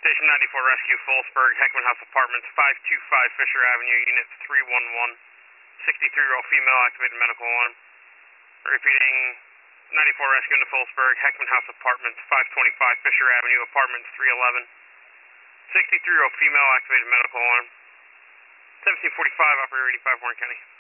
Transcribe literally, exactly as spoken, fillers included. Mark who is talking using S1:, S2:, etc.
S1: Station ninety-four Rescue, Fullsburg, Heckman House Apartments, five two five Fisher Avenue, Unit three one one. sixty-three-year-old female, activated medical alarm. Repeating, ninety-four Rescue into Fullsburg, Heckman House Apartments, five twenty-five Fisher Avenue, Apartments three eleven. sixty-three-year-old female, activated medical alarm. seventeen forty-five, operator eighty-five, Warren County.